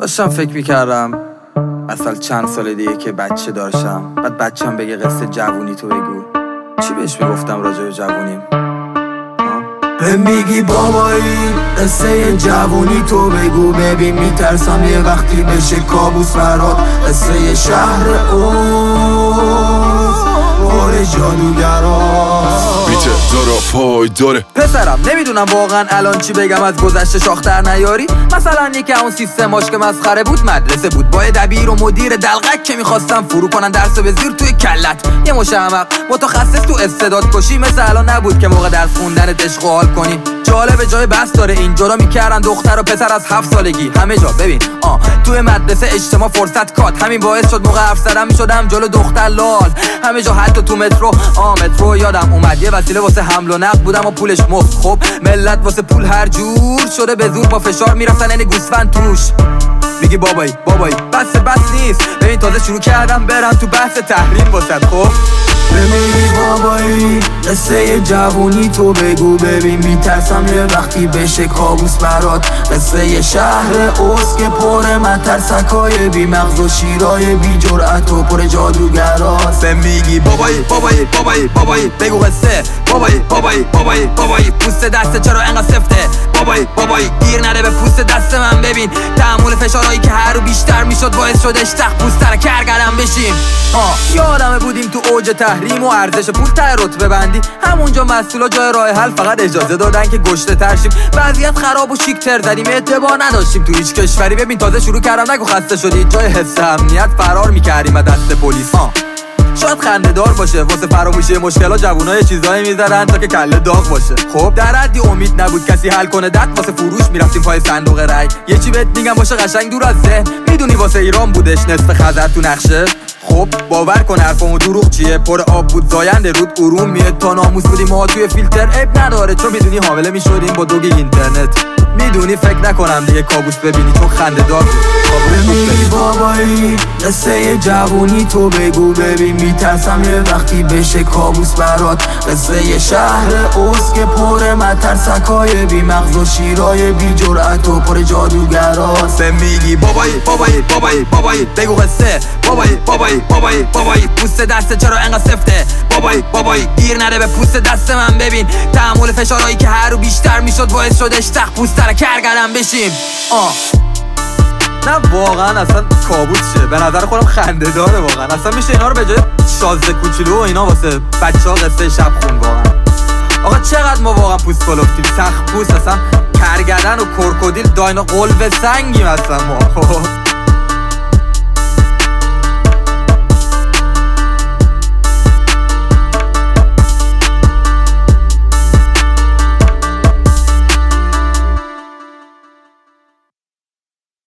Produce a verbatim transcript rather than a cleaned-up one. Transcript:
داشتم فکر میکردم مثلا چند سال دیگه که بچه داشتم، بعد بچه‌م بگه قصه جوونی تو بگو، چی بهش میگفتم راجع به جوونیم؟ به میگی بابایی قصه جوونی تو بگو، ببین میترسم یه وقتی بشه کابوس برات. قصه شهر اوز بار جادوگراست، بیته دارا پای داره. پسرم نمیدونم واقعا الان چی بگم، از گذشته شاختر نیاری. مثلا یکی اون سیستماش که مسخره بود مدرسه بود، با دبیر و مدیر دلقک که میخواستم فرو کنن درس به زیر توی کلت. یه مشمق متخصص تو استعداد کشی مثل الان نبود که موقع درس خوندن عشق و حال کنی. جالب جای بس داره این، جدا میکردن دختر و پسر از هفت سالگی همه جا. ببین آ توی مدرسه اجتماع فرصت کات، همین باعث شد موقع حرف زدن میشدم جلو دختر لال همه جا، حتی تو مترو. آ مترو یادم اومد یه وسیله واسه حمل و نقل بودم و پولش مفت. خب ملت واسه پول هر جور شده به زور با فشار میرفتن این گوسفند توش. میگی بابایی بابایی بس بس نیست، ببین تازه شروع کردم برم تو بحث تحریم واسد. خب بمیری بابایی قصه جوونی تو بگو، ببین میترسم یه وقتی بشه کابوس برات. قصه شهر اوز که پر مترسکای بی مغز و شیرای بی جرأت و پر جادوگراست. میگی بابایی بابایی بابایی بابایی بگو قصه، بابایی بابایی بابایی بابایی پوست دست چرا انقدر سفته، بابایی بابایی گیر نره به پوست دست من. ببین تحمل فشارهایی که هر رو بیشتر میشد باعث شد اشتق پوستر کرگدم بشیم. آه یادمه بودیم تو اوج تحریم و ارزش پول ته رتبه بندی، همونجا مسئولا جای راه حل فقط اجازه دادن که گشته تر شیم. وضعیت خراب و شیک تر زدیم، اعتبار نداشتیم تو هیچ کشوری. ببین تازه شروع کردم نگو خسته شدی، جای حفظ امنیت فرار میکردیم از دست پلیس. ها شاید خنده دار باشه واسه فراموشی مشکلات جوونا یه چیزایی میذارن تا که کله داغ باشه. خب در حدی امید نبود کسی حل کنه دت، واسه فروش میرفتیم پای صندوق رای. یه چی بهت میگم باشه قشنگ دور از ذهن، میدونی واسه ایران بودش نصف خزر تو نقشه. خب باور کن حرفمو دروغ چیه، پر آب بود زاینده رود اروم میاد تا ناموس بودیم ما توی فیلتر. عیب نداره چون میدونی حامله میشدیم با دوگی اینترنت. میدونی فکر نکنم دیگه کابوس ببینی چون خنده دار بود. بمیری بابایی قصه جوونی تو بگو، ببین میترسم یه وقتی بشه کابوس برات. قصه شهر اوز که پر مترسکای بی مغز و شیرای بی جرأت و پر جادوگراست. میگی بابایی بابایی بابایی بابایی بگو قصه، بابایی بابایی بابایی بابایی پوست دست چرا انقدر سفته، بابایی بابایی گیر نره به پوست دست من. ببین تحمل فشارهایی که هر رو بیشتر میشد باعث شد اشتق پوستر کرگدم بشیم. آه نه واقعا اصلا کابوس شه، به نظر خودم خنده داره واقعا. اصلا میشه اینا رو به جای شازده کوچولو و اینا واسه بچه ها قصه شب خون واقعا. آقا چقدر ما واقعا پوست کلفتیم، سخت پوست اصلا کرگدن و کرکودیل داینا قلب سنگیم اصلا ما.